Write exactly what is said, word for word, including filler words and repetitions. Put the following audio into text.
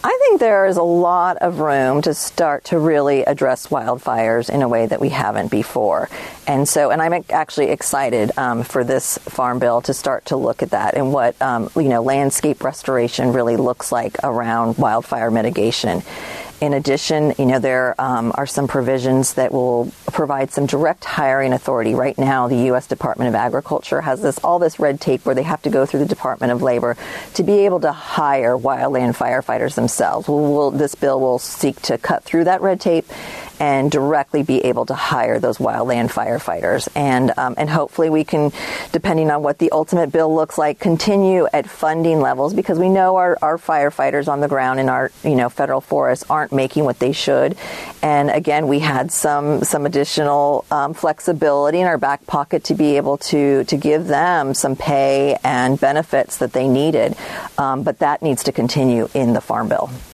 I think there is a lot of room to start to really address wildfires in a way that we haven't before. And so, and I'm actually excited um, for this farm bill to start to look at that and what, um, you know, landscape restoration really looks like around wildfire mitigation. In addition, you know, there um, are some provisions that will provide some direct hiring authority. Right now, the U S Department of Agriculture has this all this red tape where they have to go through the Department of Labor to be able to hire wildland firefighters themselves. We'll, we'll, this bill will seek to cut through that red tape and directly be able to hire those wildland firefighters. And um, and hopefully we can, depending on what the ultimate bill looks like, continue at funding levels, because we know our, our firefighters on the ground in our, you know, federal forests aren't making what they should. And again, we had some some additional um, flexibility in our back pocket to be able to to give them some pay and benefits that they needed. Um, but that needs to continue in the Farm Bill.